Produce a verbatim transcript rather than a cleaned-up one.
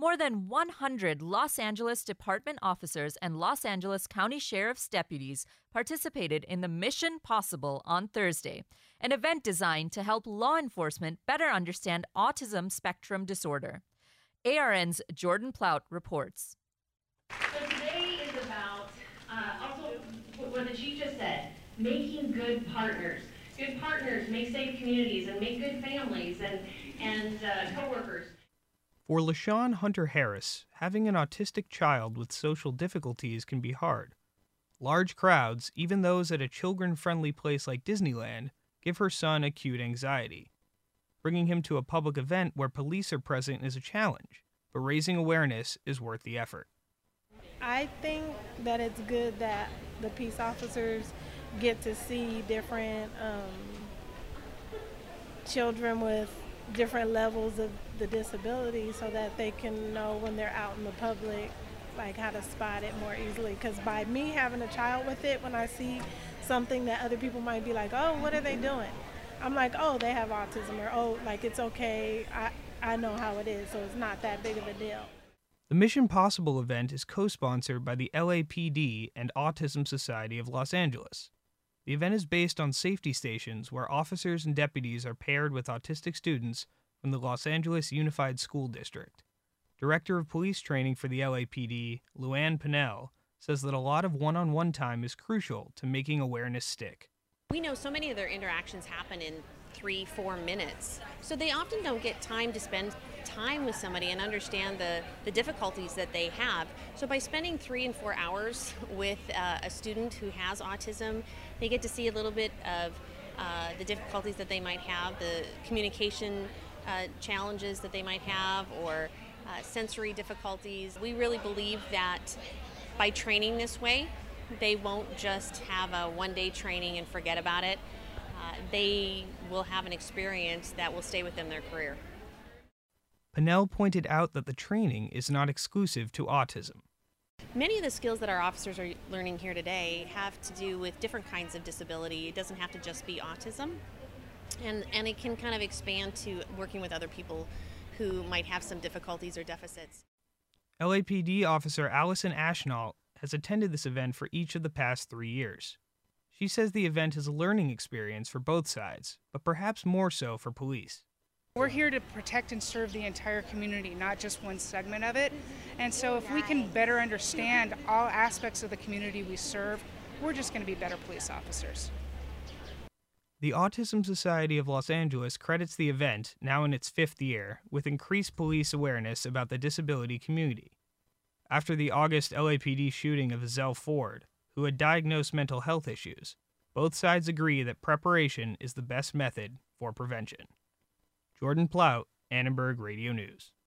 More than one hundred Los Angeles department officers and Los Angeles County Sheriff's deputies participated in the Mission Possible on Thursday, an event designed to help law enforcement better understand autism spectrum disorder. A R N's Jordan Plout reports. So today is about, uh, also what the chief just said, making good partners. Good partners make safe communities and make good families and, and uh, coworkers. For LaShawn Hunter Harris, having an autistic child with social difficulties can be hard. Large crowds, even those at a children-friendly place like Disneyland, give her son acute anxiety. Bringing him to a public event where police are present is a challenge, but raising awareness is worth the effort. I think that it's good that the peace officers get to see different um, children with different levels of the disability so that they can know when they're out in the public, like how to spot it more easily. Because by me having a child with it, when I see something that other people might be like, oh, what are they doing? I'm like, oh, they have autism, or oh, like it's okay, I, I know how it is, so it's not that big of a deal. The Mission Possible event is co-sponsored by the L A P D and Autism Society of Los Angeles. The event is based on safety stations where officers and deputies are paired with autistic students from the Los Angeles Unified School District. Director of Police Training for the L A P D, Luann Pinnell, says that a lot of one-on-one time is crucial to making awareness stick. We know so many of their interactions happen in three, four minutes, so they often don't get time to spend time with somebody and understand the, the difficulties that they have. So by spending three and four hours with uh, a student who has autism, they get to see a little bit of uh, the difficulties that they might have, the communication uh, challenges that they might have, or uh, sensory difficulties. We really believe that by training this way, they won't just have a one-day training and forget about it. Uh, they will have an experience that will stay with them their career. Pinnell pointed out that the training is not exclusive to autism. Many of the skills that our officers are learning here today have to do with different kinds of disability. It doesn't have to just be autism, and, and it can kind of expand to working with other people who might have some difficulties or deficits. L A P D officer Allison Ashnault has attended this event for each of the past three years. She says the event is a learning experience for both sides, but perhaps more so for police. We're here to protect and serve the entire community, not just one segment of it. And so if we can better understand all aspects of the community we serve, we're just going to be better police officers. The Autism Society of Los Angeles credits the event, now in its fifth year, with increased police awareness about the disability community. After the August L A P D shooting of Zell Ford, who had diagnosed mental health issues, both sides agree that preparation is the best method for prevention. Jordan Plout, Annenberg Radio News.